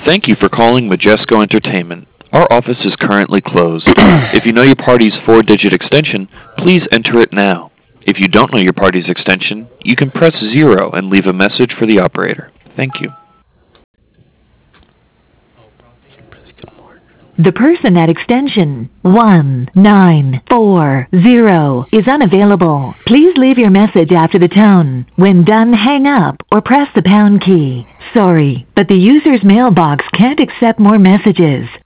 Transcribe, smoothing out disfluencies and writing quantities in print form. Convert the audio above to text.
Thank you for calling Majesco Entertainment. Our office is currently closed. If you know your party's four-digit extension, please enter it now. If you don't know your party's extension, you can press 0 and leave a message for the operator. Thank you. The person at extension 1940 is unavailable. Please leave your message after the tone. When done, hang up or press the pound key. Sorry, but the user's mailbox can't accept more messages.